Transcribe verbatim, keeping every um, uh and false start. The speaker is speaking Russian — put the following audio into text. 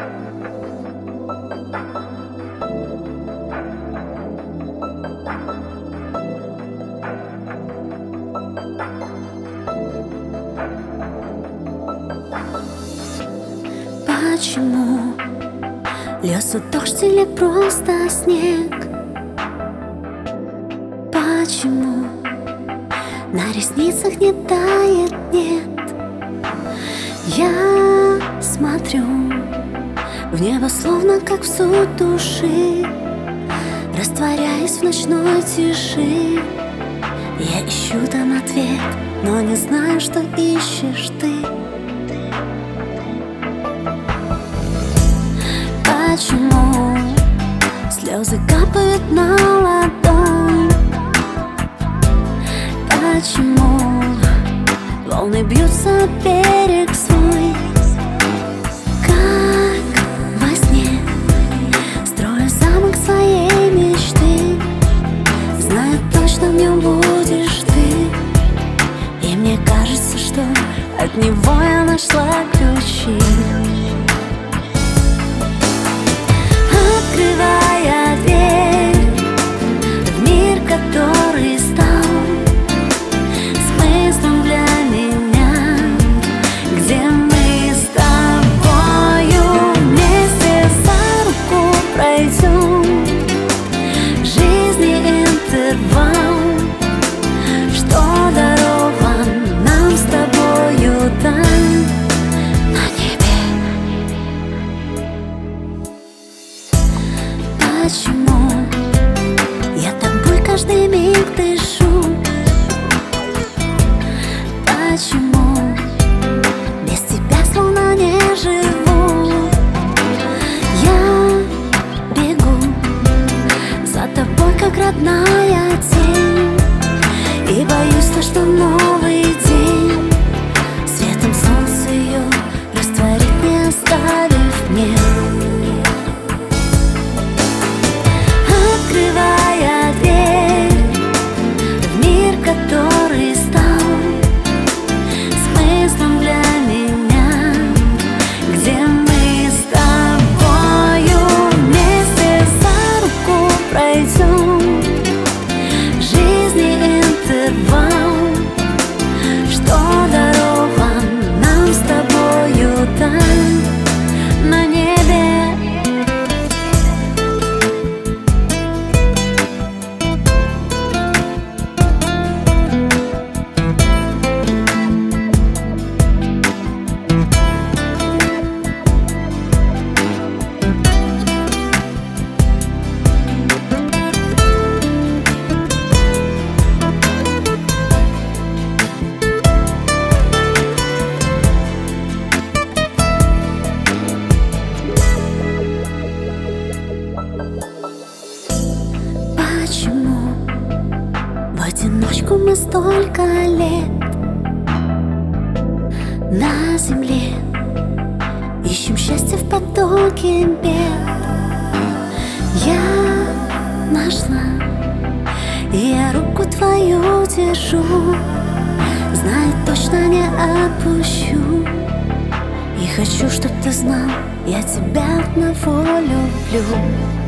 Почему льется дождь или просто снег? Почему на ресницах не тает, нет? Я смотрю в небо, словно как в суд души, растворяясь в ночной тиши. Я ищу там ответ, но не знаю, что ищешь ты. Почему слезы капают на ладонь? Почему волны бьются о берег свой? Как во сне строю замок своей мечты, знаю точно, в нем будешь ты. И мне кажется, что от него я нашла ключи. Открывая дверь в мир, который стал смыслом для меня, где мы с тобою вместе за руку пройдем жизни интервал, что дарован нам с тобою там на небе. Почему я тобой каждый миг дышу? Почему без тебя словно не живу? Я бегу за тобой, как родная тень, и боюсь то, что новый день светом солнца ее растворит, не оставив мне. Открывая дверь в мир, который стал смыслом для меня, где мы с тобою вместе за руку пройдем жизни интервал, что дарован нам с тобою там на небе. Почему в одиночку мы столько лет на земле ищем счастье в потоке бед? Я нашла, и я руку твою держу, знаю, точно не отпущу. И хочу, чтоб ты знал, я тебя одного люблю.